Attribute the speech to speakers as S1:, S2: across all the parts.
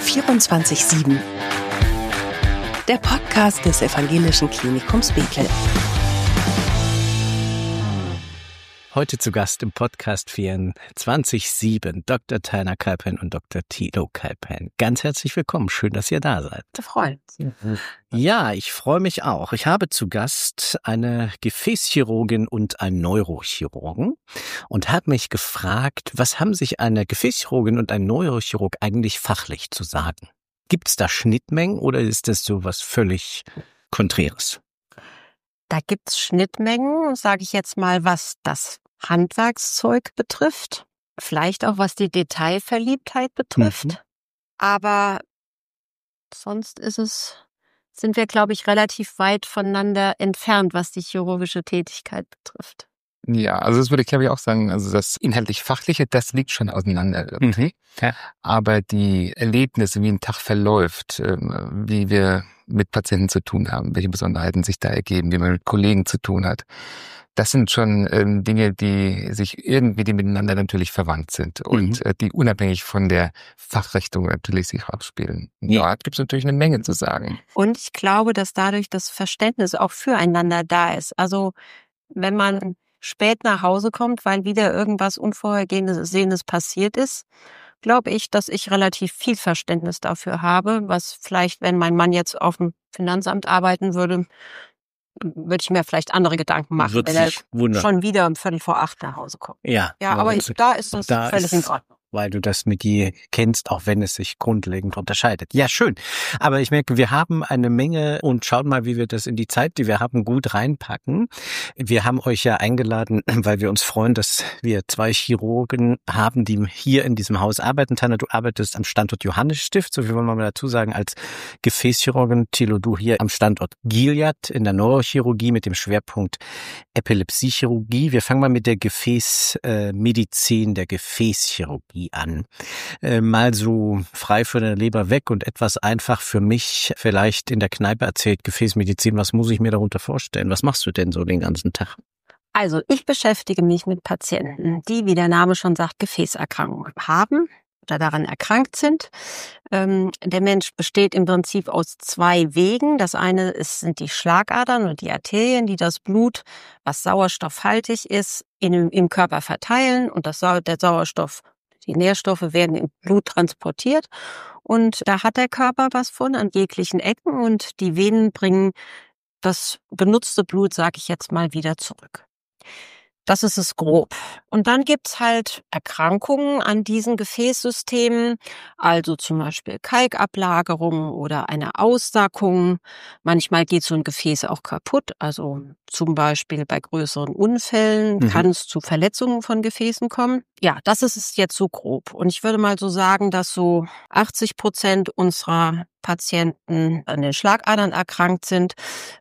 S1: 24/7. Der Podcast des Evangelischen Klinikums Bethel.
S2: Heute zu Gast im Podcast 24/7 Dr. Taina Kalpen und Dr. Thilo Kalpen. Ganz herzlich willkommen. Schön, dass ihr da seid.
S3: Wir freuen uns.
S2: Ja, ich freue mich auch. Ich habe zu Gast eine Gefäßchirurgin und einen Neurochirurgen und habe mich gefragt, was haben sich eine Gefäßchirurgin und ein Neurochirurg eigentlich fachlich zu sagen? Gibt es da Schnittmengen oder ist das so was völlig Konträres?
S3: Da gibt's Schnittmengen, sage ich jetzt mal, was das Handwerkszeug betrifft, vielleicht auch was die Detailverliebtheit betrifft. Aber sonst sind wir, glaube ich, relativ weit voneinander entfernt, was die chirurgische Tätigkeit betrifft.
S4: Ja, also das würde ich glaube ich auch sagen, also das inhaltlich-fachliche, das liegt schon auseinander irgendwie.
S2: Ja.
S4: Aber die Erlebnisse, wie ein Tag verläuft, wie wir mit Patienten zu tun haben, welche Besonderheiten sich da ergeben, wie man mit Kollegen zu tun hat, das sind schon Dinge, die miteinander natürlich verwandt sind und die unabhängig von der Fachrichtung natürlich sich abspielen. Ja, gibt es natürlich eine Menge zu sagen.
S3: Und ich glaube, dass dadurch das Verständnis auch füreinander da ist. Also wenn man spät nach Hause kommt, weil wieder irgendwas Unvorhergesehenes passiert ist, glaube ich, dass ich relativ viel Verständnis dafür habe, was vielleicht, wenn mein Mann jetzt auf dem Finanzamt arbeiten würde, würde ich mir vielleicht andere Gedanken machen, wenn er schon wieder um 7:45 nach Hause kommt.
S2: Ja,
S3: aber da ist das völlig in Ordnung.
S2: Weil du das mit dir kennst, auch wenn es sich grundlegend unterscheidet. Ja, schön. Aber ich merke, wir haben eine Menge und schaut mal, wie wir das in die Zeit, die wir haben, gut reinpacken. Wir haben euch ja eingeladen, weil wir uns freuen, dass wir 2 Chirurgen haben, die hier in diesem Haus arbeiten. Taina, du arbeitest am Standort Johannesstift, so viel wollen wir mal dazu sagen, als Gefäßchirurgin. Thilo, du hier am Standort Gilead in der Neurochirurgie mit dem Schwerpunkt Epilepsiechirurgie. Wir fangen mal mit der Gefäßmedizin, der Gefäßchirurgie an. Mal so frei von der Leber weg und etwas einfach für mich vielleicht in der Kneipe erzählt, Gefäßmedizin, was muss ich mir darunter vorstellen? Was machst du denn so den ganzen Tag?
S3: Also ich beschäftige mich mit Patienten, die, wie der Name schon sagt, Gefäßerkrankungen haben oder daran erkrankt sind. Der Mensch besteht im Prinzip aus 2 Wegen. Das eine sind die Schlagadern und die Arterien, die das Blut, was sauerstoffhaltig ist, im Körper verteilen und der Sauerstoff, die Nährstoffe werden im Blut transportiert und da hat der Körper was von an jeglichen Ecken und die Venen bringen das benutzte Blut, sage ich jetzt mal, wieder zurück. Das ist es grob. Und dann gibt's halt Erkrankungen an diesen Gefäßsystemen, also zum Beispiel Kalkablagerung oder eine Aussackung. Manchmal geht so ein Gefäß auch kaputt, also zum Beispiel bei größeren Unfällen kann es zu Verletzungen von Gefäßen kommen. Ja, das ist es jetzt so grob. Und ich würde mal so sagen, dass so 80% unserer Patienten an den Schlagadern erkrankt sind,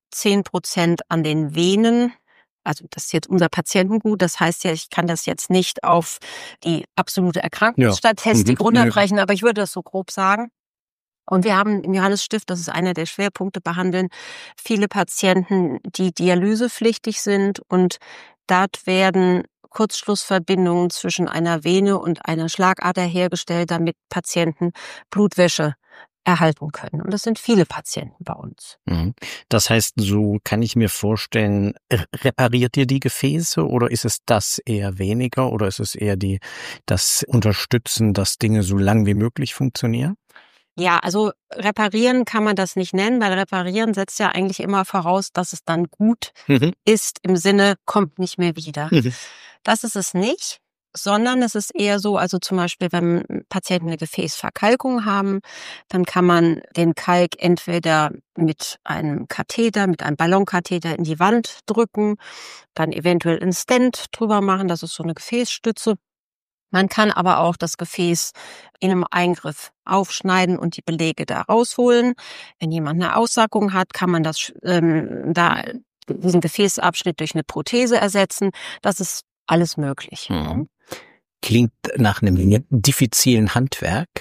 S3: 10% an den Venen. Also das ist jetzt unser Patientengut, das heißt ja, ich kann das jetzt nicht auf die absolute Erkrankungsstatistik runterbrechen, aber ich würde das so grob sagen. Und wir haben im Johannesstift, das ist einer der Schwerpunkte, behandeln viele Patienten, die dialysepflichtig sind und dort werden Kurzschlussverbindungen zwischen einer Vene und einer Schlagader hergestellt, damit Patienten Blutwäsche erhalten können. Und das sind viele Patienten bei uns.
S2: Das heißt, so kann ich mir vorstellen, repariert ihr die Gefäße oder ist es das eher weniger oder ist es eher das Unterstützen, dass Dinge so lang wie möglich funktionieren?
S3: Ja, also reparieren kann man das nicht nennen, weil reparieren setzt ja eigentlich immer voraus, dass es dann gut ist, im Sinne, kommt nicht mehr wieder. Das ist es nicht. Sondern es ist eher so, also zum Beispiel, wenn Patienten eine Gefäßverkalkung haben, dann kann man den Kalk entweder mit einem Katheter, mit einem Ballonkatheter in die Wand drücken, dann eventuell einen Stent drüber machen, das ist so eine Gefäßstütze. Man kann aber auch das Gefäß in einem Eingriff aufschneiden und die Belege da rausholen. Wenn jemand eine Aussackung hat, kann man diesen Gefäßabschnitt durch eine Prothese ersetzen. Das ist alles möglich.
S2: Klingt nach einem diffizilen Handwerk,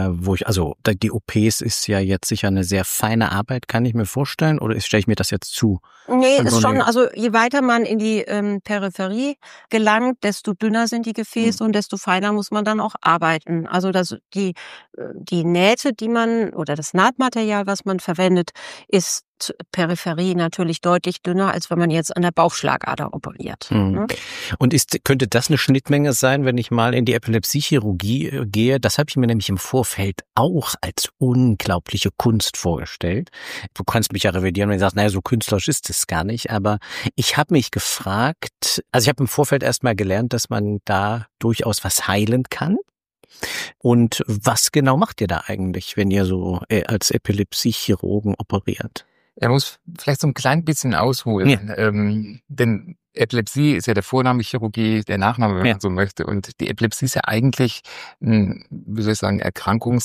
S2: die OPs ist ja jetzt sicher eine sehr feine Arbeit, kann ich mir vorstellen, oder stelle ich mir das jetzt zu?
S3: Nee, ist schon, also je weiter man in die Peripherie gelangt, desto dünner sind die Gefäße und desto feiner muss man dann auch arbeiten. Also die Nähte, oder das Nahtmaterial, was man verwendet, ist Peripherie natürlich deutlich dünner, als wenn man jetzt an der Bauchschlagader operiert. Ne?
S2: Und könnte das eine Schnittmenge sein, wenn ich mal in die Epilepsiechirurgie gehe? Das habe ich mir nämlich im Vorfeld auch als unglaubliche Kunst vorgestellt. Du kannst mich ja revidieren, wenn du sagst, naja, so künstlerisch ist es gar nicht. Aber ich habe mich gefragt, also ich habe im Vorfeld erstmal gelernt, dass man da durchaus was heilen kann. Und was genau macht ihr da eigentlich, wenn ihr so als Epilepsiechirurgen operiert?
S4: Er muss vielleicht so ein klein bisschen ausholen, ja. Denn Epilepsie ist ja der Vorname, Chirurgie der Nachname, wenn man so möchte. Und die Epilepsie ist ja eigentlich, eine Erkrankung,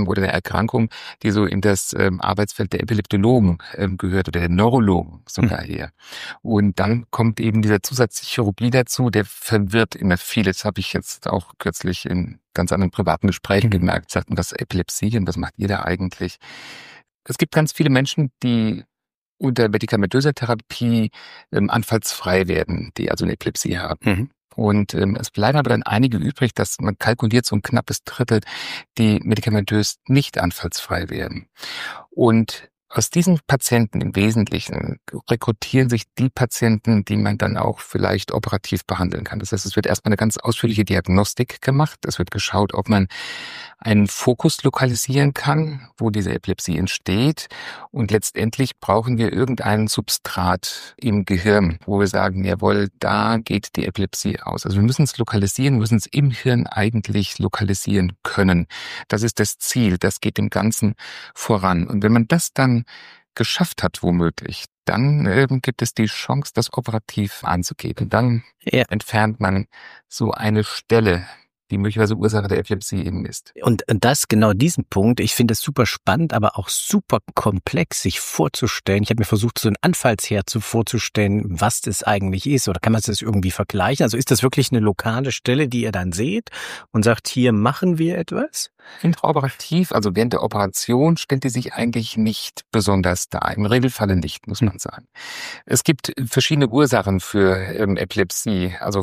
S4: die so in das Arbeitsfeld der Epileptologen gehört oder der Neurologen sogar her. Und dann kommt eben dieser Zusatz Chirurgie dazu, der verwirrt immer viel. Das habe ich jetzt auch kürzlich in ganz anderen privaten Gesprächen gemerkt. Sagten, was Epilepsie und was macht ihr da eigentlich? Es gibt ganz viele Menschen, die unter medikamentöser Therapie anfallsfrei werden, die also eine Epilepsie haben. Und es bleiben aber dann einige übrig, dass man kalkuliert so ein knappes Drittel, die medikamentös nicht anfallsfrei werden. Und aus diesen Patienten im Wesentlichen rekrutieren sich die Patienten, die man dann auch vielleicht operativ behandeln kann. Das heißt, es wird erstmal eine ganz ausführliche Diagnostik gemacht. Es wird geschaut, ob man einen Fokus lokalisieren kann, wo diese Epilepsie entsteht. Und letztendlich brauchen wir irgendein Substrat im Gehirn, wo wir sagen, jawohl, da geht die Epilepsie aus. Also wir müssen es lokalisieren, müssen es im Hirn eigentlich lokalisieren können. Das ist das Ziel, das geht dem Ganzen voran. Und wenn man das dann geschafft hat, womöglich, dann gibt es die Chance, das operativ anzugehen. Und dann entfernt man so eine Stelle, die möglicherweise Ursache der Epilepsie eben ist.
S2: Und diesen Punkt, ich finde es super spannend, aber auch super komplex, sich vorzustellen. Ich habe mir versucht, so ein Anfallsherd vorzustellen, was das eigentlich ist. Oder kann man das irgendwie vergleichen? Also ist das wirklich eine lokale Stelle, die ihr dann seht und sagt, hier machen wir etwas?
S4: Intraoperativ, also während der Operation, stellt die sich eigentlich nicht besonders dar. Im Regelfalle nicht, muss man sagen. Es gibt verschiedene Ursachen für Epilepsie. Also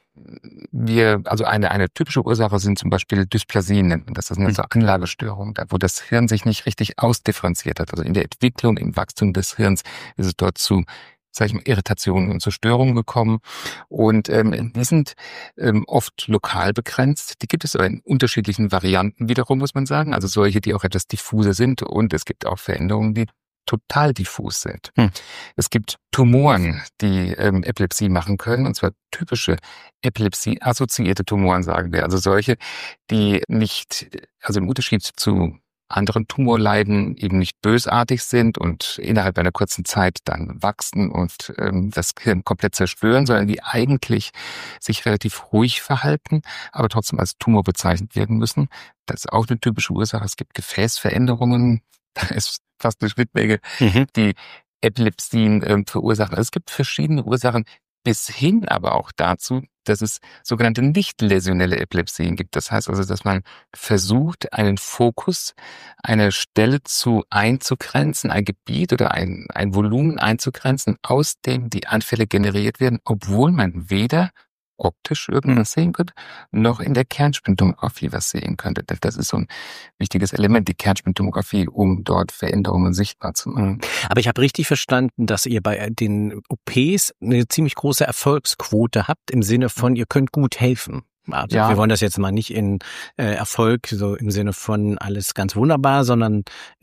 S4: eine typische Ursache sind zum Beispiel Dysplasien, nennt man das. Das sind also Anlagestörungen, wo das Hirn sich nicht richtig ausdifferenziert hat. Also in der Entwicklung, im Wachstum des Hirns ist es dort zu, Irritationen und zu Störungen gekommen. Und die sind oft lokal begrenzt. Die gibt es aber in unterschiedlichen Varianten wiederum, muss man sagen. Also solche, die auch etwas diffuser sind. Und es gibt auch Veränderungen, die total diffus sind. Es gibt Tumoren, die Epilepsie machen können, und zwar typische Epilepsie-assoziierte Tumoren, sagen wir. Also solche, die nicht, also im Unterschied zu anderen Tumorleiden eben nicht bösartig sind und innerhalb einer kurzen Zeit dann wachsen und das Hirn komplett zerstören, sondern die eigentlich sich relativ ruhig verhalten, aber trotzdem als Tumor bezeichnet werden müssen. Das ist auch eine typische Ursache. Es gibt Gefäßveränderungen. Da ist fast eine Schnittmenge, die Epilepsien verursachen. Also es gibt verschiedene Ursachen, bis hin aber auch dazu, dass es sogenannte nicht läsionelle Epilepsien gibt. Das heißt also, dass man versucht, einen Fokus, eine Stelle einzugrenzen, ein Gebiet oder ein Volumen einzugrenzen, aus dem die Anfälle generiert werden, obwohl man weder optisch irgendwas sehen könnte, noch in der Kernspintomographie was sehen könnte. Das ist so ein wichtiges Element, die Kernspintomographie, um dort Veränderungen sichtbar zu machen.
S2: Aber ich habe richtig verstanden, dass ihr bei den OPs eine ziemlich große Erfolgsquote habt, im Sinne von, ihr könnt gut helfen. Also wir wollen das jetzt mal nicht in Erfolg, so im Sinne von alles ganz wunderbar, sondern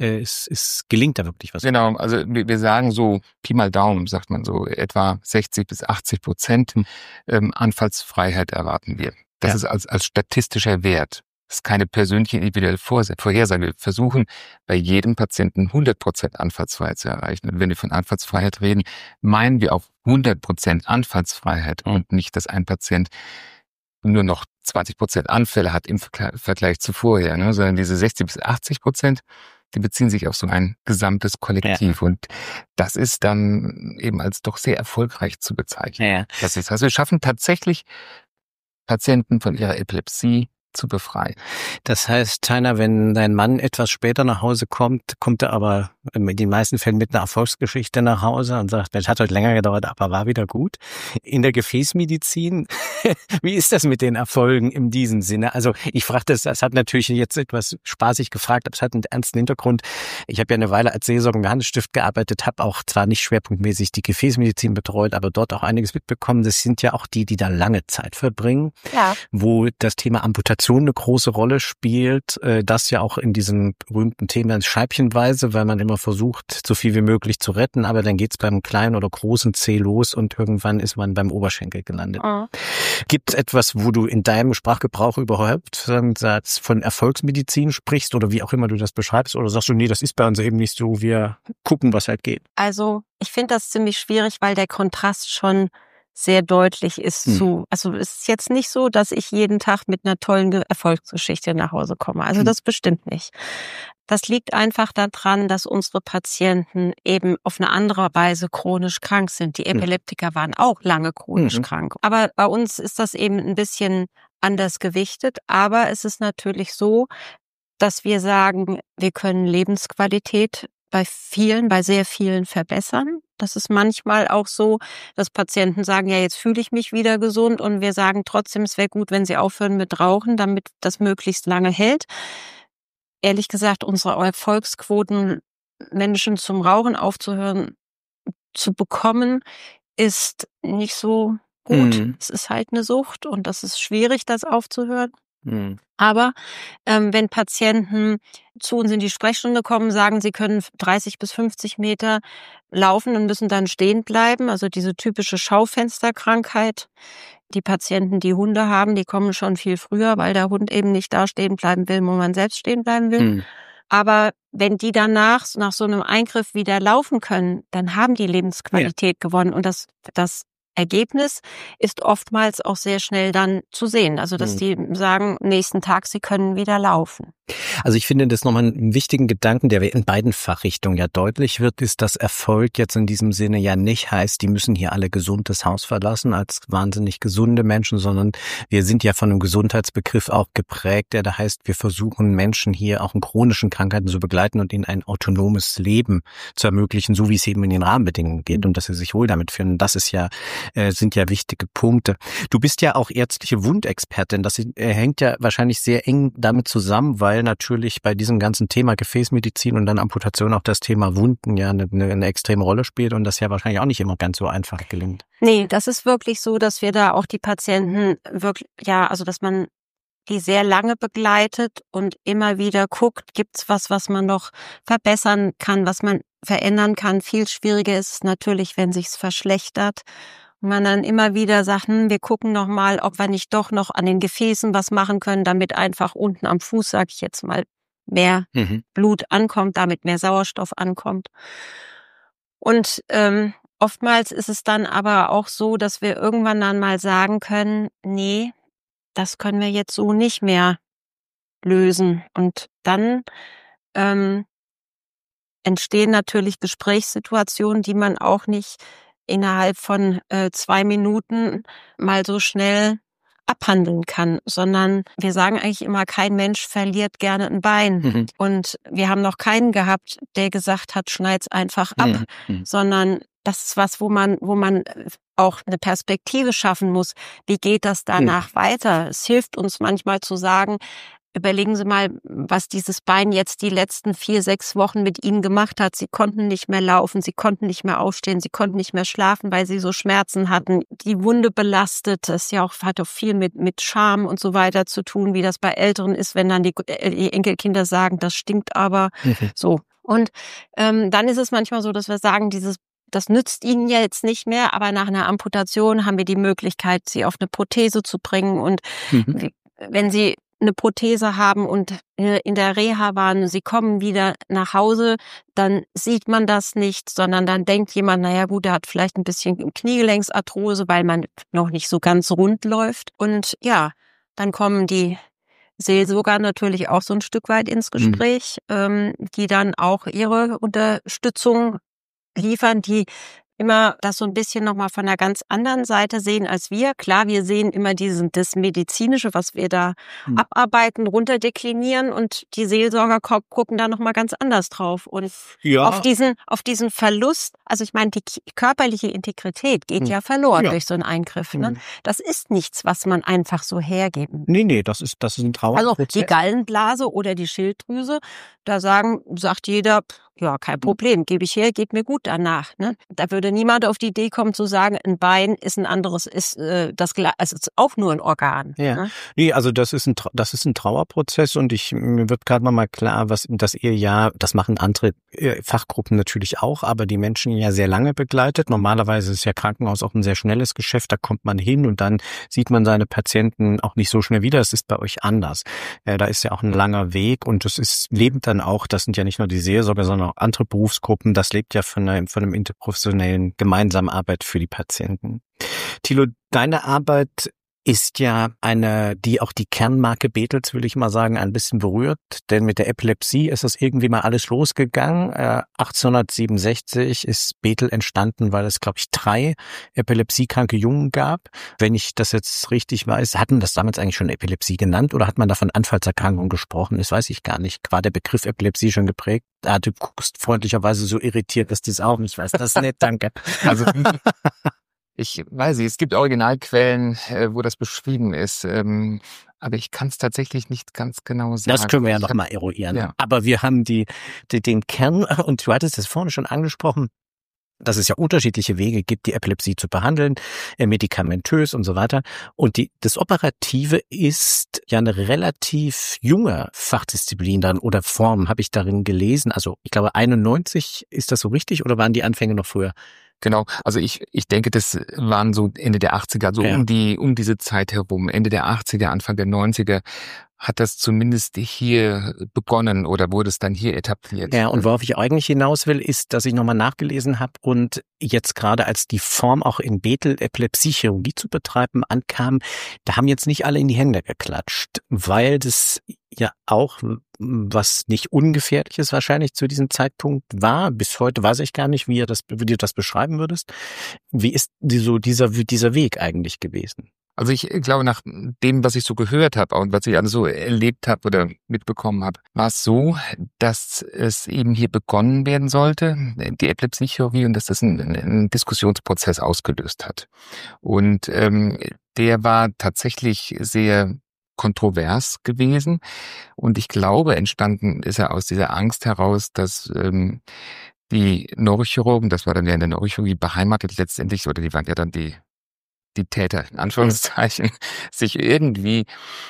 S2: es gelingt da wirklich was.
S4: Genau, also wir sagen so, Pi mal Daumen, sagt man so, etwa 60-80% Anfallsfreiheit erwarten wir. Das ist als statistischer Wert. Das ist keine persönliche individuelle Vorhersage. Wir versuchen bei jedem Patienten 100% Anfallsfreiheit zu erreichen. Und wenn wir von Anfallsfreiheit reden, meinen wir auch 100% Anfallsfreiheit und nicht, dass ein Patient nur noch 20% Anfälle hat im Vergleich zu vorher, ne? Sondern diese 60-80%, die beziehen sich auf so ein gesamtes Kollektiv. Und das ist dann eben als doch sehr erfolgreich zu bezeichnen. Das ist, also wir schaffen tatsächlich Patienten von ihrer Epilepsie zu befreien.
S2: Das heißt, Tainer, wenn dein Mann etwas später nach Hause kommt, kommt er aber in den meisten Fällen mit einer Erfolgsgeschichte nach Hause und sagt, das hat heute länger gedauert, aber war wieder gut. In der Gefäßmedizin, wie ist das mit den Erfolgen in diesem Sinne? Also ich frage das hat natürlich jetzt etwas spaßig gefragt, aber es hat einen ernsten Hintergrund. Ich habe ja eine Weile als Seelsorger im Johannesstift gearbeitet, habe auch zwar nicht schwerpunktmäßig die Gefäßmedizin betreut, aber dort auch einiges mitbekommen. Das sind ja auch die da lange Zeit verbringen, wo das Thema Amputation eine große Rolle spielt, das ja auch in diesem berühmten Thema scheibchenweise, weil man immer versucht, so viel wie möglich zu retten, aber dann geht's beim kleinen oder großen Zeh los und irgendwann ist man beim Oberschenkel gelandet. Gibt es etwas, wo du in deinem Sprachgebrauch überhaupt von Erfolgsmedizin sprichst oder wie auch immer du das beschreibst, oder sagst du, nee, das ist bei uns eben nicht so, wir gucken, was halt geht?
S3: Also ich finde das ziemlich schwierig, weil der Kontrast schon sehr deutlich ist also es ist jetzt nicht so, dass ich jeden Tag mit einer tollen Erfolgsgeschichte nach Hause komme. Also das bestimmt nicht. Das liegt einfach daran, dass unsere Patienten eben auf eine andere Weise chronisch krank sind. Die Epileptiker waren auch lange chronisch krank. Aber bei uns ist das eben ein bisschen anders gewichtet. Aber es ist natürlich so, dass wir sagen, wir können Lebensqualität bei sehr vielen verbessern. Das ist manchmal auch so, dass Patienten sagen, ja, jetzt fühle ich mich wieder gesund, und wir sagen trotzdem, es wäre gut, wenn sie aufhören mit Rauchen, damit das möglichst lange hält. Ehrlich gesagt, unsere Erfolgsquoten, Menschen zum Rauchen aufzuhören, zu bekommen, ist nicht so gut. Es ist halt eine Sucht und das ist schwierig, das aufzuhören. Aber wenn Patienten zu uns in die Sprechstunde kommen, sagen, sie können 30 bis 50 Meter laufen und müssen dann stehen bleiben, also diese typische Schaufensterkrankheit. Die Patienten, die Hunde haben, die kommen schon viel früher, weil der Hund eben nicht da stehen bleiben will, wo man selbst stehen bleiben will. Aber wenn die danach, nach so einem Eingriff wieder laufen können, dann haben die Lebensqualität gewonnen. Und das Ergebnis ist oftmals auch sehr schnell dann zu sehen. Also, dass die sagen, nächsten Tag, sie können wieder laufen.
S2: Also ich finde das nochmal einen wichtigen Gedanken, der in beiden Fachrichtungen ja deutlich wird, ist, dass Erfolg jetzt in diesem Sinne ja nicht heißt, die müssen hier alle gesund das Haus verlassen als wahnsinnig gesunde Menschen, sondern wir sind ja von einem Gesundheitsbegriff auch geprägt, der da heißt, wir versuchen Menschen hier auch in chronischen Krankheiten zu begleiten und ihnen ein autonomes Leben zu ermöglichen, so wie es eben in den Rahmenbedingungen geht und dass sie sich wohl damit fühlen. Das ist ja, sind ja wichtige Punkte. Du bist ja auch ärztliche Wundexpertin. Das hängt ja wahrscheinlich sehr eng damit zusammen, weil natürlich bei diesem ganzen Thema Gefäßmedizin und dann Amputation auch das Thema Wunden ja eine extreme Rolle spielt und das ja wahrscheinlich auch nicht immer ganz so einfach gelingt.
S3: Nee, das ist wirklich so, dass wir da auch die Patienten wirklich, also dass man die sehr lange begleitet und immer wieder guckt, gibt's was man noch verbessern kann, was man verändern kann. Viel schwieriger ist es natürlich, wenn sich's verschlechtert. Und man dann immer wieder sagt, wir gucken noch mal, ob wir nicht doch noch an den Gefäßen was machen können, damit einfach unten am Fuß, sag ich jetzt mal, mehr Blut ankommt, damit mehr Sauerstoff ankommt. Und oftmals ist es dann aber auch so, dass wir irgendwann dann mal sagen können, nee, das können wir jetzt so nicht mehr lösen. Und dann entstehen natürlich Gesprächssituationen, die man auch nicht innerhalb von 2 Minuten mal so schnell abhandeln kann, sondern wir sagen eigentlich immer, kein Mensch verliert gerne ein Bein. Und wir haben noch keinen gehabt, der gesagt hat, schneid's einfach ab, sondern das ist was, wo man auch eine Perspektive schaffen muss. Wie geht das danach weiter? Es hilft uns manchmal zu sagen, überlegen Sie mal, was dieses Bein jetzt die letzten 4, 6 Wochen mit Ihnen gemacht hat. Sie konnten nicht mehr laufen, Sie konnten nicht mehr aufstehen, Sie konnten nicht mehr schlafen, weil Sie so Schmerzen hatten. Die Wunde belastet, das hat auch viel mit Scham und so weiter zu tun, wie das bei Älteren ist, wenn dann die Enkelkinder sagen, das stinkt aber so. Und dann ist es manchmal so, dass wir sagen, das nützt Ihnen ja jetzt nicht mehr, aber nach einer Amputation haben wir die Möglichkeit, Sie auf eine Prothese zu bringen. Und wenn Sie eine Prothese haben und in der Reha waren, Sie kommen wieder nach Hause, dann sieht man das nicht, sondern dann denkt jemand, naja gut, der hat vielleicht ein bisschen Kniegelenksarthrose, weil man noch nicht so ganz rund läuft. Und ja, dann kommen die Seelsorger natürlich auch so ein Stück weit ins Gespräch, die dann auch ihre Unterstützung liefern, die immer das so ein bisschen nochmal von einer ganz anderen Seite sehen als wir. Klar, wir sehen immer das Medizinische, was wir da abarbeiten, runterdeklinieren, und die Seelsorger gucken da nochmal ganz anders drauf. Und auf diesen Verlust, also ich meine, die körperliche Integrität geht ja verloren durch so einen Eingriff. Ne? Das ist nichts, was man einfach so hergeben.
S2: Nee, das ist ein Trauerprozess.
S3: Also die Gallenblase oder die Schilddrüse, da sagt jeder, ja, kein Problem, gebe ich her, geht mir gut danach. Ne? Da würde niemand auf die Idee kommen zu sagen, ein Bein ist ein anderes, also ist auch nur ein Organ.
S2: Ja.
S3: Ne?
S2: Nee, also das ist ein Trauerprozess, und mir wird gerade mal klar, dass ihr das machen andere Fachgruppen natürlich auch, aber die Menschen ja sehr lange begleitet. Normalerweise ist ja Krankenhaus auch ein sehr schnelles Geschäft, da kommt man hin und dann sieht man seine Patienten auch nicht so schnell wieder. Es ist bei euch anders. Da ist ja auch ein langer Weg, und es lebt dann auch, das sind ja nicht nur die Seelsorger, sondern auch andere Berufsgruppen, das lebt ja von einem interprofessionellen gemeinsamen Arbeit für die Patienten. Thilo, deine Arbeit ist ja eine, die auch die Kernmarke Bethels, will ich mal sagen, ein bisschen berührt. Denn mit der Epilepsie ist das irgendwie mal alles losgegangen. 1867 ist Bethel entstanden, weil es, glaube ich, 3 epilepsiekranke Jungen gab. Wenn ich das jetzt richtig weiß, hatten das damals eigentlich schon Epilepsie genannt, oder hat man da von Anfallserkrankung gesprochen? Das weiß ich gar nicht. War der Begriff Epilepsie schon geprägt? Du guckst freundlicherweise so irritiert, dass du es auch nicht weißt. Das ist nett, danke.
S4: Also ich weiß nicht, es gibt Originalquellen, wo das beschrieben ist, aber ich kann es tatsächlich nicht ganz genau sagen.
S2: Das können wir ja noch mal eruieren.
S4: Ja.
S2: Aber wir haben den Kern, und du hattest es vorhin schon angesprochen, dass es ja unterschiedliche Wege gibt, die Epilepsie zu behandeln, medikamentös und so weiter. Und das Operative ist ja eine relativ junge Fachdisziplin dann oder Form, habe ich darin gelesen. Also ich glaube 91, ist das so richtig, oder waren die Anfänge noch früher?
S4: Genau, also ich denke, das waren so Ende der 80er, so um diese Zeit herum, Ende der 80er, Anfang der 90er hat das zumindest hier begonnen oder wurde es dann hier etabliert.
S2: Ja, und worauf ich eigentlich hinaus will, ist, dass ich nochmal nachgelesen habe und jetzt gerade als die Form auch in Bethel Epilepsiechirurgie zu betreiben ankam, da haben jetzt nicht alle in die Hände geklatscht, weil das ja auch was nicht Ungefährliches wahrscheinlich zu diesem Zeitpunkt war. Bis heute weiß ich gar nicht, wie du das beschreiben würdest. Wie ist dieser Weg eigentlich gewesen?
S4: Also ich glaube, nach dem, was ich so gehört habe und was ich also so erlebt habe oder mitbekommen habe, war es so, dass es eben hier begonnen werden sollte, die Epilepsiechirurgie, und dass das einen Diskussionsprozess ausgelöst hat. Und der war tatsächlich sehr kontrovers gewesen. Und ich glaube, entstanden ist er aus dieser Angst heraus, dass die Neurochirurgen, das war dann ja in der Neurochirurgie beheimatet letztendlich, oder die waren ja dann die Täter, in Anführungszeichen, sich irgendwie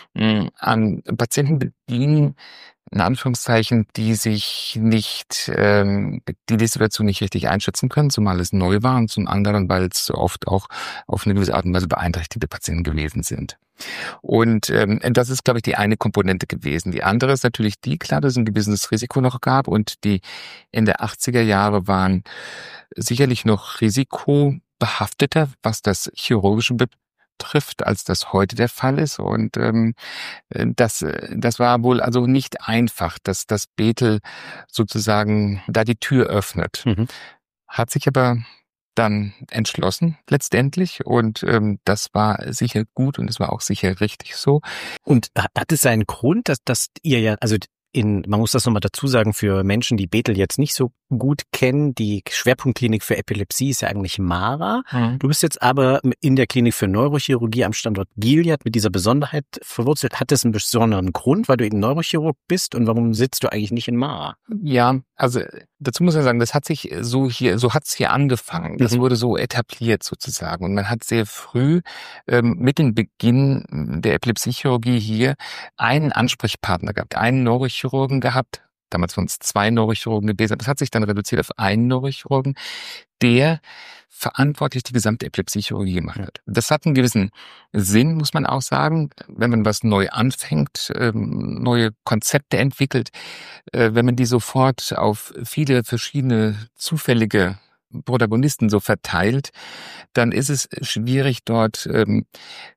S4: an Patienten bedienen, in Anführungszeichen, die sich nicht, die Situation nicht richtig einschätzen können, zumal es neu war, und zum anderen, weil es so oft auch auf eine gewisse Art und Weise beeinträchtigte Patienten gewesen sind. Und das ist, glaube ich, die eine Komponente gewesen. Die andere ist natürlich klar, dass es ein gewisses Risiko noch gab, und die Ende 80er Jahre waren sicherlich noch risikobehafteter, was das Chirurgische betrifft, als das heute der Fall ist. Und das war wohl also nicht einfach, dass das Bethel sozusagen da die Tür öffnet. Hat sich aber dann entschlossen letztendlich, und das war sicher gut und es war auch sicher richtig so.
S2: Und hat es einen Grund, dass ihr ja, also man muss das nochmal dazu sagen, für Menschen, die Bethel jetzt nicht so gut kennen, die Schwerpunktklinik für Epilepsie ist ja eigentlich Mara. Du bist jetzt aber in der Klinik für Neurochirurgie am Standort Gilead mit dieser Besonderheit verwurzelt. Hat das einen besonderen Grund, weil du eben Neurochirurg bist, und warum sitzt du eigentlich nicht in Mara?
S4: Ja, also dazu muss man sagen, das hat sich so hat's hier angefangen. Das wurde so etabliert sozusagen, und man hat sehr früh mit dem Beginn der Epilepsiechirurgie hier einen Ansprechpartner gehabt, einen Neurochirurgen gehabt. Damals waren es 2 Neurochirurgen gewesen. Das hat sich dann reduziert auf einen Neurochirurgen, der verantwortlich die gesamte Epilepsiechirurgie gemacht hat. Das hat einen gewissen Sinn, muss man auch sagen, wenn man was neu anfängt, neue Konzepte entwickelt, wenn man die sofort auf viele verschiedene zufällige Protagonisten so verteilt, dann ist es schwierig, dort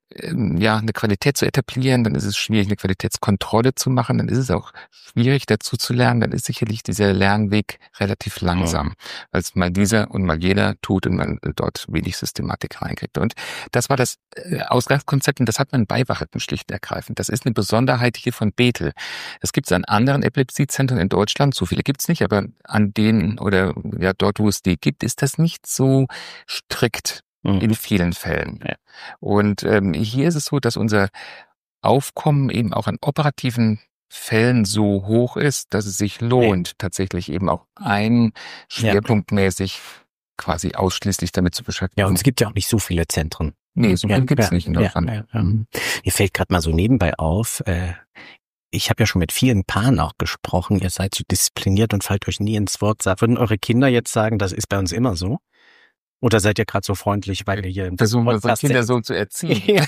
S4: eine Qualität zu etablieren, dann ist es schwierig, eine Qualitätskontrolle zu machen, dann ist es auch schwierig, dazu zu lernen, dann ist sicherlich dieser Lernweg relativ langsam, weil es mal dieser und mal jeder tut und man dort wenig Systematik reinkriegt. Und das war das Ausgangskonzept und das hat man beibehalten, schlicht und ergreifend. Das ist eine Besonderheit hier von Bethel. Das gibt es an anderen Epilepsiezentren in Deutschland, so viele gibt es nicht, aber an denen oder ja dort, wo es die gibt, ist das nicht so strikt. In vielen Fällen. Ja. Und hier ist es so, dass unser Aufkommen eben auch an operativen Fällen so hoch ist, dass es sich lohnt, tatsächlich eben auch schwerpunktmäßig quasi ausschließlich damit zu beschäftigen.
S2: Ja, und es gibt ja auch nicht so viele Zentren.
S4: Nee, so viele gibt es nicht in Deutschland.
S2: Mir fällt gerade mal so nebenbei auf, ich habe ja schon mit vielen Paaren auch gesprochen, ihr seid so diszipliniert und fallt euch nie ins Wort. Würden eure Kinder jetzt sagen, das ist bei uns immer so? Oder seid ihr gerade so freundlich, weil ihr hier im
S4: versuchen unsere Kinder so zu erziehen?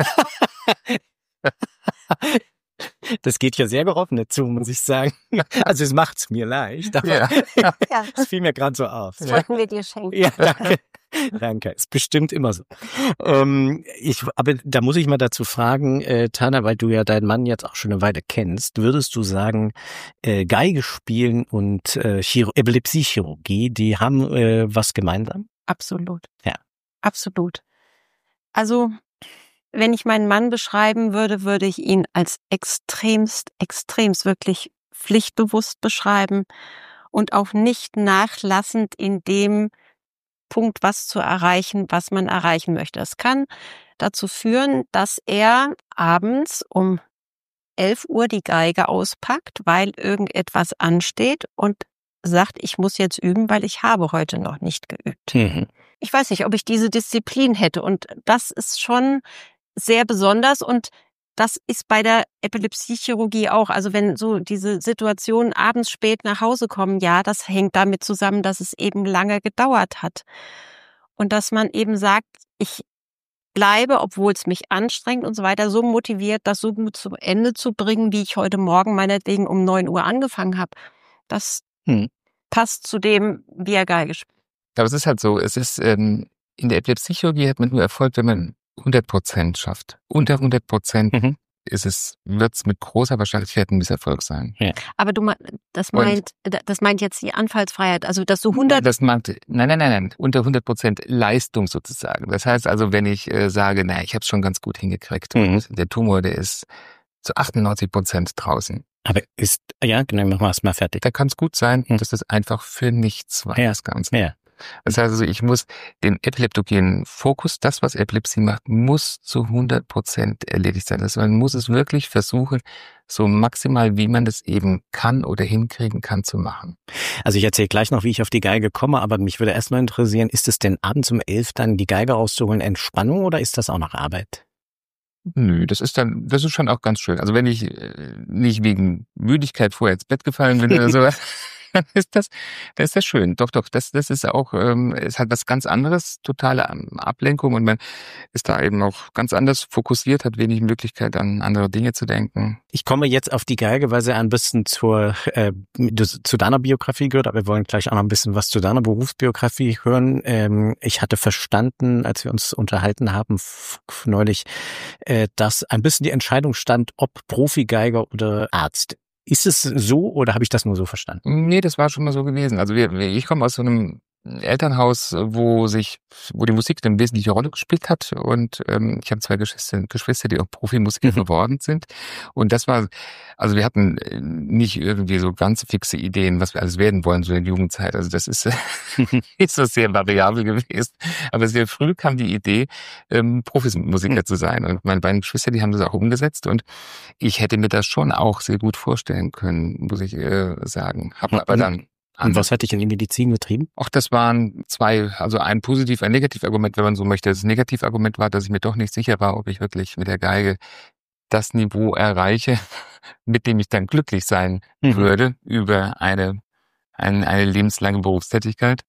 S2: Das geht ja sehr geroffnet zu, muss ich sagen. Also es macht's mir leicht, aber es fiel mir gerade so auf.
S3: Das wollten wir dir schenken.
S2: Ja, danke. Danke, ist bestimmt immer so. Aber da muss ich mal dazu fragen, Tana, weil du ja deinen Mann jetzt auch schon eine Weile kennst, würdest du sagen, Geige spielen und Epilepsiechirurgie, die haben was gemeinsam?
S3: Absolut.
S2: Ja.
S3: Absolut. Also, wenn ich meinen Mann beschreiben würde, würde ich ihn als extremst wirklich pflichtbewusst beschreiben und auch nicht nachlassend in dem Punkt, was zu erreichen, was man erreichen möchte. Es kann dazu führen, dass er abends um 11 Uhr die Geige auspackt, weil irgendetwas ansteht und sagt, ich muss jetzt üben, weil ich habe heute noch nicht geübt.
S2: Mhm.
S3: Ich weiß nicht, ob ich diese Disziplin hätte und das ist schon sehr besonders und das ist bei der Epilepsiechirurgie auch. Also wenn so diese Situationen abends spät nach Hause kommen, ja, das hängt damit zusammen, dass es eben lange gedauert hat. Und dass man eben sagt, ich bleibe, obwohl es mich anstrengt und so weiter, so motiviert, das so gut zu Ende zu bringen, wie ich heute Morgen meinetwegen um 9 Uhr angefangen habe. Das passt zu dem, wie er Geige spielt.
S4: Aber es ist halt so, es ist, in der Epilepsiechirurgie hat man nur Erfolg, wenn man 100% schafft. Unter 100% wird's mit großer Wahrscheinlichkeit ein Misserfolg sein.
S2: Ja.
S3: Aber das meint jetzt die Anfallsfreiheit, also dass du 100...
S4: Nein, unter 100% Leistung sozusagen. Das heißt also, wenn ich sage, ich habe es schon ganz gut hingekriegt und der Tumor, der ist zu 98% draußen.
S2: Aber machen wir es mal fertig.
S4: Da kann es gut sein, dass das einfach für nichts war, das Ganze.
S2: Ja.
S4: Das heißt also, ich muss den epileptogenen Fokus, das, was Epilepsie macht, muss zu 100% erledigt sein. Also man muss es wirklich versuchen, so maximal, wie man das eben kann oder hinkriegen kann, zu machen.
S2: Also ich erzähle gleich noch, wie ich auf die Geige komme, aber mich würde erstmal interessieren, ist es denn abends um 11 dann die Geige rauszuholen Entspannung oder ist das auch noch Arbeit?
S4: Nö, das ist schon auch ganz schön. Also wenn ich nicht wegen Müdigkeit vorher ins Bett gefallen bin oder sowas, dann ist das schön. Doch, das ist auch, ist halt was ganz anderes, totale Ablenkung und man ist da eben auch ganz anders fokussiert, hat wenig Möglichkeit an andere Dinge zu denken.
S2: Ich komme jetzt auf die Geige, weil sie ein bisschen zu deiner Biografie gehört, aber wir wollen gleich auch noch ein bisschen was zu deiner Berufsbiografie hören. Ich hatte verstanden, als wir uns unterhalten haben neulich, dass ein bisschen die Entscheidung stand, ob Profigeiger oder Arzt. Ist es so oder habe ich das nur so verstanden?
S4: Nee, das war schon mal so gewesen. Also ich komme aus so einem Elternhaus, wo die Musik eine wesentliche Rolle gespielt hat und ich habe 2 Geschwister, die auch Profimusiker geworden sind und das war, also wir hatten nicht irgendwie so ganz fixe Ideen, was wir alles werden wollen so in der Jugendzeit, also das ist so sehr variabel gewesen, aber sehr früh kam die Idee, Profimusiker zu sein und meine beiden Geschwister, die haben das auch umgesetzt und ich hätte mir das schon auch sehr gut vorstellen können, muss ich sagen, habe aber dann.
S2: Und was hat dich in die Medizin getrieben?
S4: Ach, das waren 2, also ein Positiv-, ein Negativargument, wenn man so möchte. Das Negativargument war, dass ich mir doch nicht sicher war, ob ich wirklich mit der Geige das Niveau erreiche, mit dem ich dann glücklich sein würde über eine lebenslange Berufstätigkeit.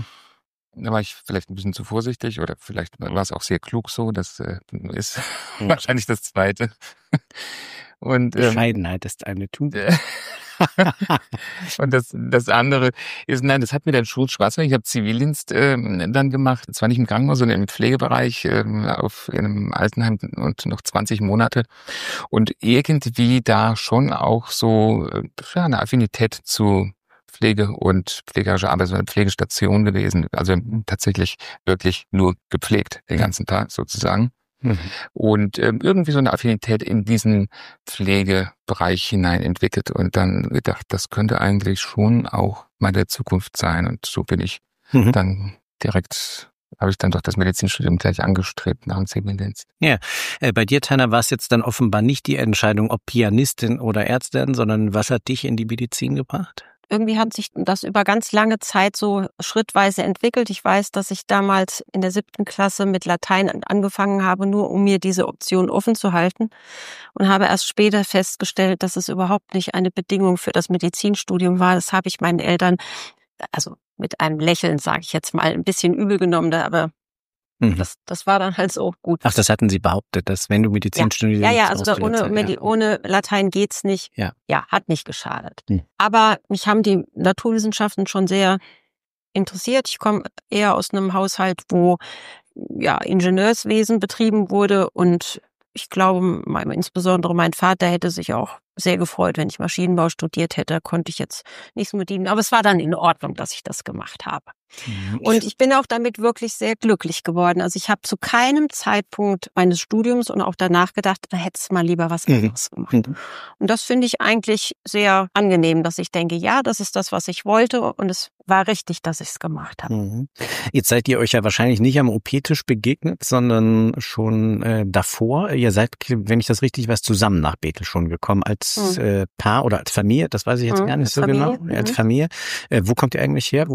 S4: Da war ich vielleicht ein bisschen zu vorsichtig oder vielleicht war es auch sehr klug so. Das ist wahrscheinlich das Zweite. Und
S2: Bescheidenheit ist eine Tugend.
S4: Und das andere ist, nein, das hat mir dann schon Spaß gemacht. Ich habe Zivildienst dann gemacht, zwar nicht im Krankenhaus, sondern im Pflegebereich in einem Altenheim und noch 20 Monate. Und irgendwie da schon auch so eine Affinität zu Pflege und pflegerische Arbeit, so eine Pflegestation gewesen. Also tatsächlich wirklich nur gepflegt den ganzen Tag sozusagen. Und irgendwie so eine Affinität in diesen Pflegebereich hinein entwickelt und dann gedacht, das könnte eigentlich schon auch mal der Zukunft sein. Und so bin ich dann habe ich dann doch das Medizinstudium gleich angestrebt nach dem Zivildienst.
S2: Ja, bei dir, Taner, war es jetzt dann offenbar nicht die Entscheidung, ob Pianistin oder Ärztin, sondern was hat dich in die Medizin gebracht?
S3: Irgendwie hat sich das über ganz lange Zeit so schrittweise entwickelt. Ich weiß, dass ich damals in der 7. Klasse mit Latein angefangen habe, nur um mir diese Option offen zu halten und habe erst später festgestellt, dass es überhaupt nicht eine Bedingung für das Medizinstudium war. Das habe ich meinen Eltern, also mit einem Lächeln, sage ich jetzt mal, ein bisschen übel genommen, aber das war dann halt so gut.
S2: Ach, das hatten Sie behauptet, dass wenn du Medizin studierst.
S3: Ja, also ohne Latein geht's nicht. Ja, hat nicht geschadet. Aber mich haben die Naturwissenschaften schon sehr interessiert. Ich komme eher aus einem Haushalt, wo Ingenieurswesen betrieben wurde und ich glaube, insbesondere mein Vater hätte sich auch sehr gefreut, wenn ich Maschinenbau studiert hätte. Da konnte ich jetzt nichts mit ihm. Aber es war dann in Ordnung, dass ich das gemacht habe. Und ich bin auch damit wirklich sehr glücklich geworden. Also ich habe zu keinem Zeitpunkt meines Studiums und auch danach gedacht, da hättest du mal lieber was anderes gemacht. Und das finde ich eigentlich sehr angenehm, dass ich denke, ja, das ist das, was ich wollte und es war richtig, dass ich es gemacht habe.
S2: Jetzt seid ihr euch ja wahrscheinlich nicht am OP-Tisch begegnet, sondern schon davor. Ihr seid, wenn ich das richtig weiß, zusammen nach Bethel schon gekommen als Paar oder als Familie. Das weiß ich jetzt gar nicht so
S3: Familie.
S2: genau. Als Familie. Wo kommt ihr eigentlich her?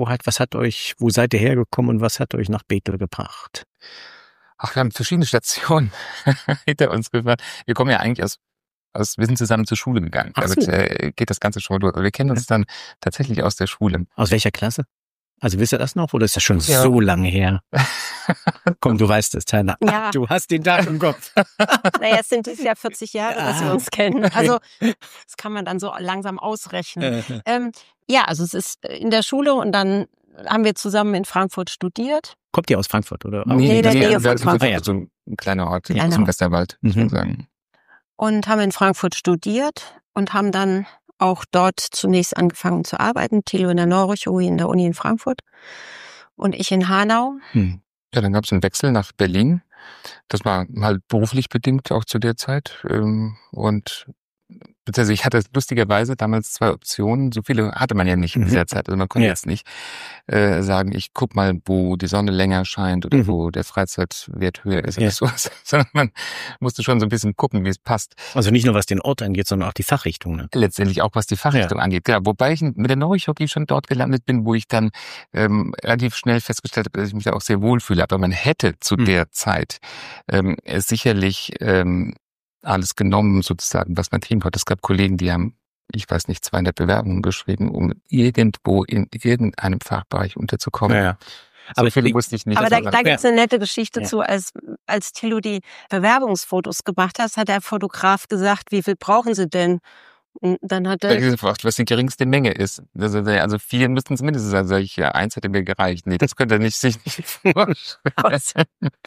S2: Wo seid ihr hergekommen und was hat euch nach Bethel gebracht?
S4: Ach, wir haben verschiedene Stationen hinter uns gebracht. Wir kommen ja eigentlich wir sind zusammen zur Schule gegangen.
S2: Ach so.
S4: Damit geht das Ganze schon durch. Wir kennen uns dann tatsächlich aus der Schule.
S2: Aus welcher Klasse? Also wisst ihr das noch oder ist das schon so lange her? Komm, du weißt es, Taner.
S3: Ja.
S2: Du hast den Tag im Kopf.
S3: Naja, es sind dieses Jahr 40 Jahre, dass wir uns kennen. Also das kann man dann so langsam ausrechnen. Also es ist in der Schule und dann haben wir zusammen in Frankfurt studiert.
S2: Kommt ihr aus Frankfurt, oder?
S3: Nee, der Nähe von Frankfurt.
S4: So ein kleiner Ort zum Westerwald, muss man sagen.
S3: Und haben in Frankfurt studiert und haben dann auch dort zunächst angefangen zu arbeiten. Thilo in der Neurochirurgie in der Uni in Frankfurt und ich in Hanau.
S4: Ja, dann gab es einen Wechsel nach Berlin. Das war halt beruflich bedingt auch zu der Zeit. Und beziehungsweise ich hatte lustigerweise damals 2 Optionen. So viele hatte man ja nicht in dieser Zeit. Also man konnte jetzt nicht sagen, ich guck mal, wo die Sonne länger scheint oder wo der Freizeitwert höher ist oder sowas. Sondern man musste schon so ein bisschen gucken, wie es passt.
S2: Also nicht nur was den Ort angeht, sondern auch die Fachrichtung. Ne?
S4: Letztendlich auch was die Fachrichtung angeht. Genau. Wobei ich mit der Neurochirurgie schon dort gelandet bin, wo ich dann relativ schnell festgestellt habe, dass ich mich da auch sehr wohlfühle. Aber man hätte zu der Zeit sicherlich alles genommen, sozusagen, was man kriegen konnte. Es gab Kollegen, die haben, ich weiß nicht, 200 Bewerbungen geschrieben, um irgendwo in irgendeinem Fachbereich unterzukommen. Ja. Aber viele wusste ich nicht.
S3: Aber da gibt's eine nette Geschichte zu, als Thilo die Bewerbungsfotos gemacht hat der Fotograf gesagt, wie viel brauchen Sie denn? Und dann hat er
S4: gefragt, was die geringste Menge ist. Also 4 müssten es mindestens sein. Sag ich, 1 hätte mir gereicht. Nee, das könnte er sich nicht vorstellen.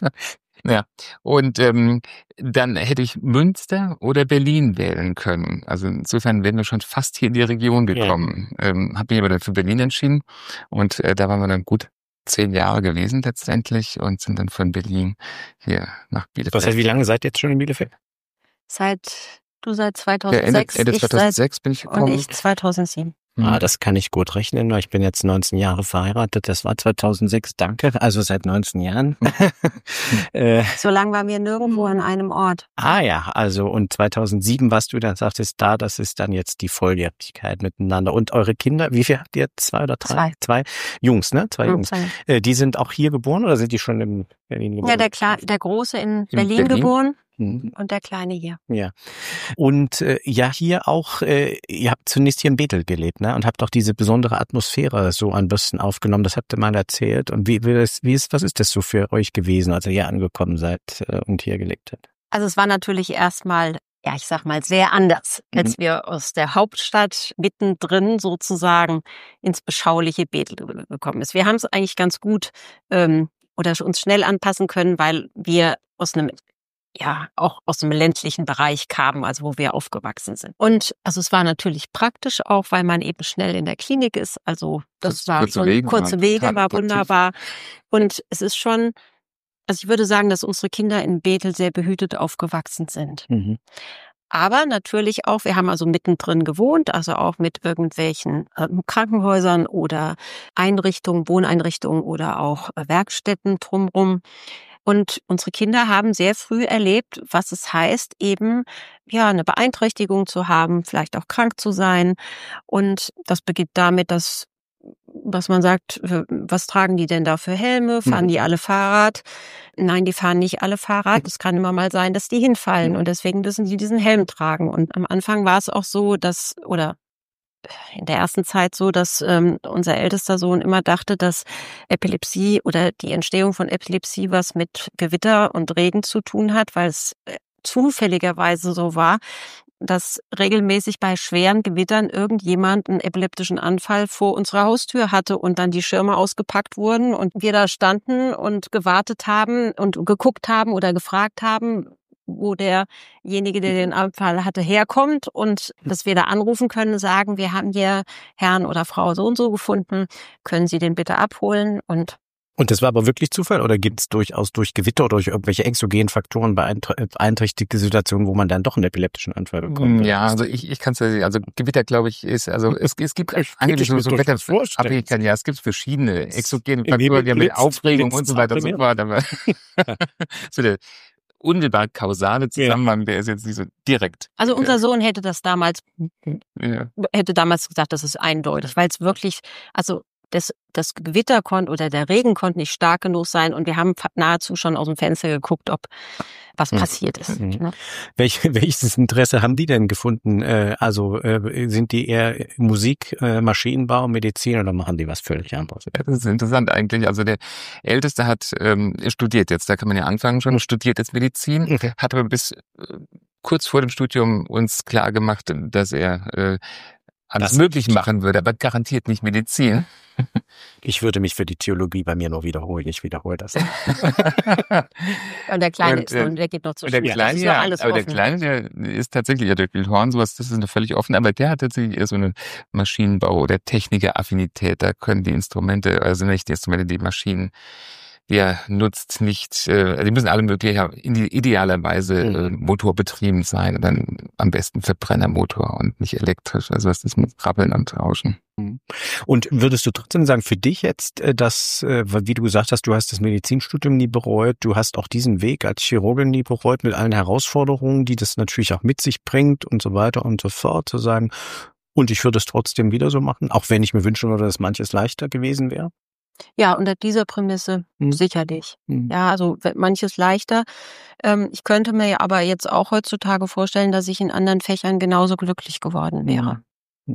S4: Ja, und dann hätte ich Münster oder Berlin wählen können. Also insofern wären wir schon fast hier in die Region gekommen. Habe mich aber dann für Berlin entschieden und da waren wir dann gut 10 Jahre gewesen letztendlich und sind dann von Berlin hier nach Bielefeld.
S2: Das heißt, wie lange seid ihr jetzt schon in Bielefeld?
S3: Seit 2006.
S4: Ende 2006 bin ich gekommen.
S3: Und ich 2007.
S2: Das kann ich gut rechnen. Ich bin jetzt 19 Jahre verheiratet. Das war 2006. Danke. Also seit 19 Jahren.
S3: So lange waren wir nirgendwo an einem Ort.
S2: Also und 2007 warst du dann, sagtest das ist dann jetzt die Volljährigkeit miteinander. Und eure Kinder, wie viel habt ihr? 2 oder 3? 2 Jungs, ne? 2 Jungs.
S3: 2.
S2: Die sind auch hier geboren oder sind die schon in Berlin geboren?
S3: Ja, der Große in Berlin geboren. Und der Kleine hier.
S2: Ja. Und hier auch, ihr habt zunächst hier in Bethel gelebt, ne? Und habt auch diese besondere Atmosphäre so an Bürsten aufgenommen. Das habt ihr mal erzählt. Und was ist das so für euch gewesen, als ihr hier angekommen seid und hier gelebt habt?
S3: Also es war natürlich erstmal ja, ich sag mal, sehr anders, als wir aus der Hauptstadt mittendrin sozusagen ins beschauliche Bethel gekommen ist. Wir haben es eigentlich ganz gut oder uns schnell anpassen können, weil wir auch aus einem ländlichen Bereich kamen, also wo wir aufgewachsen sind. Und also es war natürlich praktisch auch, weil man eben schnell in der Klinik ist. Also das war kurze Wege, war wunderbar. Und es ist schon, also ich würde sagen, dass unsere Kinder in Bethel sehr behütet aufgewachsen sind. Aber natürlich auch, wir haben also mittendrin gewohnt, also auch mit irgendwelchen Krankenhäusern oder Einrichtungen, Wohneinrichtungen oder auch Werkstätten drumherum. Und unsere Kinder haben sehr früh erlebt, was es heißt, eben eine Beeinträchtigung zu haben, vielleicht auch krank zu sein. Und das beginnt damit, dass man sagt, was tragen die denn da für Helme? Fahren die alle Fahrrad? Nein, die fahren nicht alle Fahrrad. Es kann immer mal sein, dass die hinfallen und deswegen müssen die diesen Helm tragen. Und am Anfang war es auch so, in der ersten Zeit so, dass unser ältester Sohn immer dachte, dass Epilepsie oder die Entstehung von Epilepsie was mit Gewitter und Regen zu tun hat, weil es zufälligerweise so war, dass regelmäßig bei schweren Gewittern irgendjemand einen epileptischen Anfall vor unserer Haustür hatte und dann die Schirme ausgepackt wurden und wir da standen und gewartet haben und geguckt haben oder gefragt haben, wo derjenige, der den Anfall hatte, herkommt und dass wir da anrufen können, sagen, wir haben hier Herrn oder Frau so und so gefunden, können Sie den bitte abholen?
S2: Und das war aber wirklich Zufall oder gibt es durchaus durch Gewitter oder durch irgendwelche exogenen Faktoren beeinträchtigte Situationen, wo man dann doch einen epileptischen Anfall bekommt?
S4: Ja, also ich kann es ja sehen. Also Gewitter, glaube ich, ist, also es gibt eigentlich so Wetterabhängigkeiten, ja, es gibt verschiedene exogene Faktoren, ja, mit Aufregung und so weiter und so fort, aber so der unmittelbar kausale Zusammenhang, der ist jetzt nicht so direkt.
S3: Also unser Sohn hätte damals gesagt, das ist eindeutig, weil es wirklich, also das Gewitter oder der Regen konnte nicht stark genug sein und wir haben nahezu schon aus dem Fenster geguckt, ob was passiert ist. Ne?
S2: Welches Interesse haben die denn gefunden? Sind die eher Musik, Maschinenbau, Medizin oder machen die was völlig anderes?
S4: Ja, das ist interessant eigentlich. Also der Älteste hat studiert jetzt, da kann man ja anfangen schon, studiert jetzt Medizin, hat aber bis kurz vor dem Studium uns klar gemacht, dass er alles möglich machen würde, aber garantiert nicht Medizin.
S2: Ich würde mich für die Theologie bei mir nur wiederholen. Ich wiederhole das.
S3: Und der Kleine der geht noch zur Schule.
S4: Der Kleine, der ist tatsächlich, der spielt Horn, sowas, das ist eine völlig offen, aber der hat tatsächlich eher so eine Maschinenbau- oder Techniker-Affinität. Da können die Instrumente, also nicht die Instrumente, die Maschinen, die er nutzt, nicht, die müssen alle idealerweise motorbetrieben sein und dann am besten Verbrennermotor und nicht elektrisch, also was das mit Rappeln und Rauschen.
S2: Und würdest du trotzdem sagen, für dich jetzt, dass, wie du gesagt hast, du hast das Medizinstudium nie bereut, du hast auch diesen Weg als Chirurgin nie bereut mit allen Herausforderungen, die das natürlich auch mit sich bringt und so weiter und so fort, zu sagen, und ich würde es trotzdem wieder so machen, auch wenn ich mir wünschen würde, dass manches leichter gewesen wäre?
S3: Ja, unter dieser Prämisse sicherlich. Ja, also manches leichter. Ich könnte mir aber jetzt auch heutzutage vorstellen, dass ich in anderen Fächern genauso glücklich geworden wäre.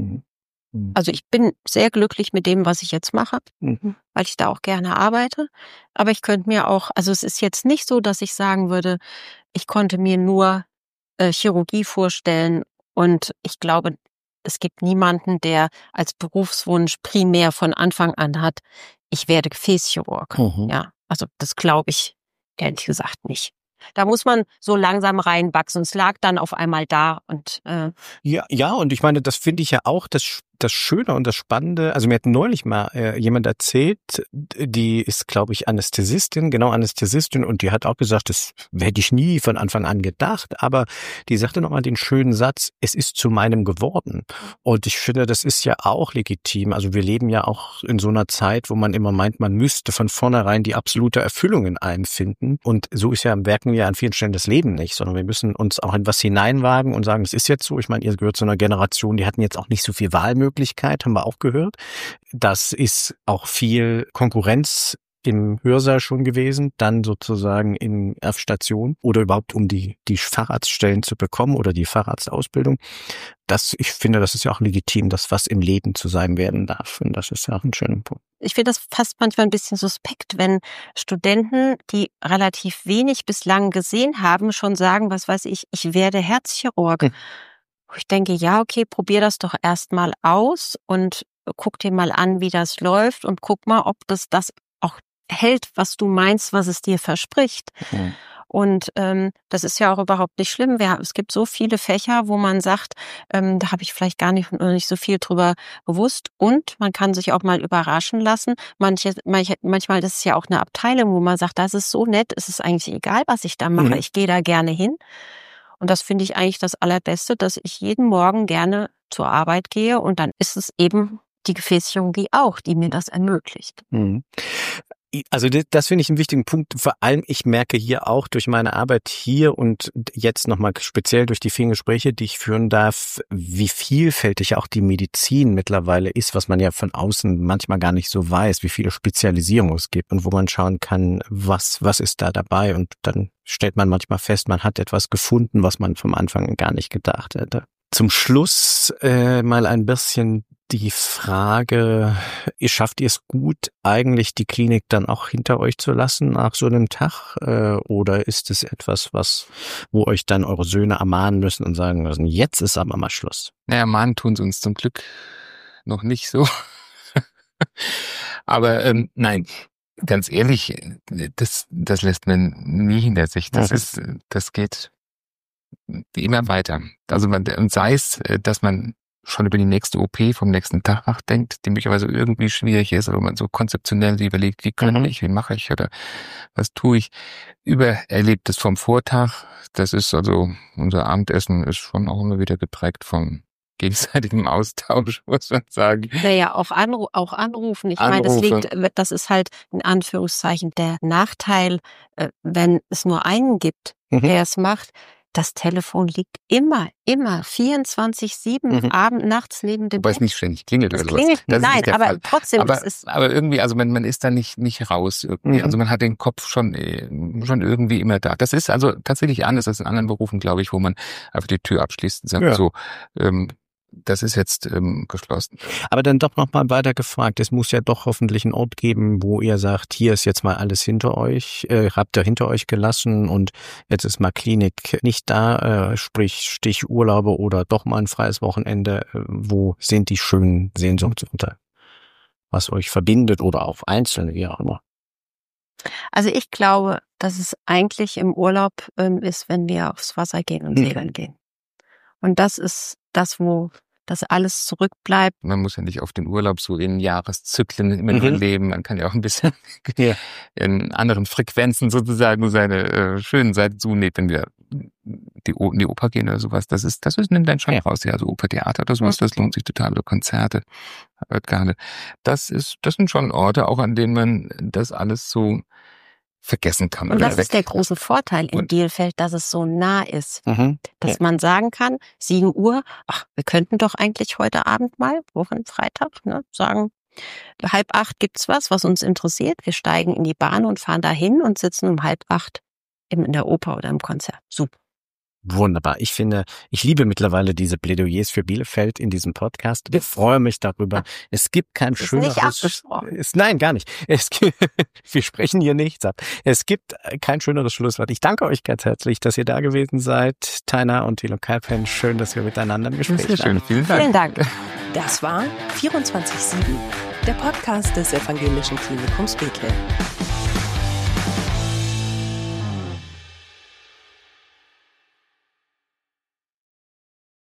S3: Also ich bin sehr glücklich mit dem, was ich jetzt mache, weil ich da auch gerne arbeite. Aber ich könnte mir auch, also es ist jetzt nicht so, dass ich sagen würde, ich konnte mir nur Chirurgie vorstellen und ich glaube, es gibt niemanden, der als Berufswunsch primär von Anfang an hat, ich werde Gefäßchirurg. Ja, also das glaube ich ehrlich gesagt nicht. Da muss man so langsam reinwachsen. Es lag dann auf einmal da und
S2: Ja, und ich meine, das finde ich ja auch das Schöne und das Spannende. Also mir hat neulich mal jemand erzählt, die ist, glaube ich, Anästhesistin, und die hat auch gesagt, das hätte ich nie von Anfang an gedacht, aber die sagte nochmal den schönen Satz, es ist zu meinem geworden. Und ich finde, das ist ja auch legitim. Also wir leben ja auch in so einer Zeit, wo man immer meint, man müsste von vornherein die absolute Erfüllung in allem finden. Und so werken wir an vielen Stellen das Leben nicht, sondern wir müssen uns auch in was hineinwagen und sagen, es ist jetzt so. Ich meine, ihr gehört zu einer Generation, die hatten jetzt auch nicht so viel Wahlmöglichkeit, haben wir auch gehört. Das ist auch viel Konkurrenz im Hörsaal schon gewesen, dann sozusagen auf Station oder überhaupt um die Facharztstellen zu bekommen oder die Facharztausbildung. Ich finde, das ist ja auch legitim, dass was im Leben zu sein werden darf. Und das ist ja auch ein schöner Punkt.
S3: Ich finde das fast manchmal ein bisschen suspekt, wenn Studenten, die relativ wenig bislang gesehen haben, schon sagen, was weiß ich werde Herzchirurg. Wo ich denke, ja, okay, probier das doch erstmal aus und guck dir mal an, wie das läuft und guck mal, ob das auch hält, was du meinst, was es dir verspricht.
S2: Mhm.
S3: Und das ist ja auch überhaupt nicht schlimm. Es gibt so viele Fächer, wo man sagt, da habe ich vielleicht gar nicht so viel drüber gewusst. Und man kann sich auch mal überraschen lassen. Manchmal ist es ja auch eine Abteilung, wo man sagt, das ist so nett, es ist eigentlich egal, was ich da mache. Ich gehe da gerne hin. Und das finde ich eigentlich das Allerbeste, dass ich jeden Morgen gerne zur Arbeit gehe. Und dann ist es eben die Gefäßchirurgie auch, die mir das ermöglicht.
S2: Mhm. Also das finde ich einen wichtigen Punkt. Vor allem, ich merke hier auch durch meine Arbeit hier und jetzt nochmal speziell durch die vielen Gespräche, die ich führen darf, wie vielfältig auch die Medizin mittlerweile ist, was man ja von außen manchmal gar nicht so weiß, wie viele Spezialisierungen es gibt und wo man schauen kann, was ist da dabei. Und dann stellt man manchmal fest, man hat etwas gefunden, was man vom Anfang gar nicht gedacht hätte. Zum Schluss mal ein bisschen die Frage, schafft ihr es gut, eigentlich die Klinik dann auch hinter euch zu lassen nach so einem Tag? Oder ist es etwas, wo euch dann eure Söhne ermahnen müssen und sagen müssen, jetzt ist aber mal Schluss?
S4: Naja, ermahnen tun sie uns zum Glück noch nicht so. Aber nein, ganz ehrlich, das lässt man nie hinter sich. Das geht immer weiter. Also und sei es, dass man schon über die nächste OP vom nächsten Tag nachdenkt, die möglicherweise irgendwie schwierig ist, aber man so konzeptionell überlegt, wie kann ich, wie mache ich oder was tue ich. Über Erlebtes vom Vortag, das ist also, unser Abendessen ist schon auch immer wieder geprägt vom gegenseitigem Austausch, muss man sagen.
S3: Naja, auch anrufen. Ich meine, das ist halt in Anführungszeichen der Nachteil, wenn es nur einen gibt, der es macht. Das Telefon liegt immer 24/7 nachts neben dem
S4: Wobei
S3: Bett.
S4: es nicht ständig klingelt oder sowas.
S3: Nein, aber Fall. Trotzdem.
S4: Aber irgendwie, also man ist da nicht raus irgendwie. Also man hat den Kopf schon irgendwie immer da. Das ist also tatsächlich anders als in anderen Berufen, glaube ich, wo man einfach die Tür abschließt und sagt so, das ist jetzt geschlossen.
S2: Aber dann doch nochmal weiter gefragt. Es muss ja doch hoffentlich einen Ort geben, wo ihr sagt, hier ist jetzt mal alles hinter euch, habt ihr hinter euch gelassen und jetzt ist mal Klinik nicht da, sprich Stichurlaube oder doch mal ein freies Wochenende. Wo sind die schönen Sehnsuchtsorte, was euch verbindet oder auch Einzelne, wie auch immer?
S3: Also ich glaube, dass es eigentlich im Urlaub ist, wenn wir aufs Wasser gehen und segeln gehen. Und das ist das, wo das alles zurückbleibt.
S4: Man muss ja nicht auf den Urlaub so in Jahreszyklen immer nur leben. Man kann ja auch ein bisschen in anderen Frequenzen sozusagen seine schönen Seiten zunehmen, wenn wir in die Oper gehen oder sowas. Das nimmt dann schon raus. Ja, also Opertheater oder sowas, das lohnt sich total. Oder Konzerte, Garde. Das sind schon Orte, auch an denen man das alles so vergessen kann.
S3: Und das ist der große Vorteil in Bielefeld, dass es so nah ist. Dass man sagen kann, 7 Uhr, wir könnten doch eigentlich heute Abend mal, Wochenfreitag, sagen, 7:30 gibt's was uns interessiert. Wir steigen in die Bahn und fahren dahin und sitzen um 7:30 in der Oper oder im Konzert. Super.
S2: Wunderbar. Ich liebe mittlerweile diese Plädoyers für Bielefeld in diesem Podcast. Ich freue mich darüber. Es gibt kein schöneres...
S3: Nicht abgesprochen.
S2: Nein, gar nicht. Wir sprechen hier nichts ab. Es gibt kein schöneres Schlusswort. Ich danke euch ganz herzlich, dass ihr da gewesen seid. Taina und Thilo Kalpen. Schön, dass wir miteinander im Gespräch waren.
S4: Schön. Vielen Dank.
S3: Vielen Dank.
S1: Das war 24/7, der Podcast des Evangelischen Klinikums Bethlehem.